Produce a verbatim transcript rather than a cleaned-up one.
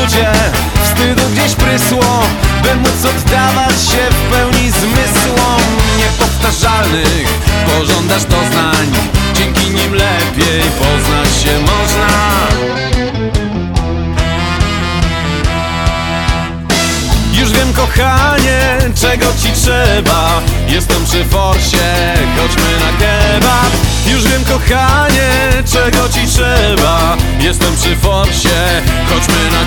uczucie wstydu gdzieś prysło, by móc oddawać się w pełni zmysłom niepowtarzalnych. Pożądasz doznań, dzięki nim lepiej poznać się można. Już wiem, kochanie, czego ci trzeba. Jestem przy forsie, chodźmy na kebab. Już wiem, kochanie, czego ci trzeba. Jestem przy forsie, chodźmy na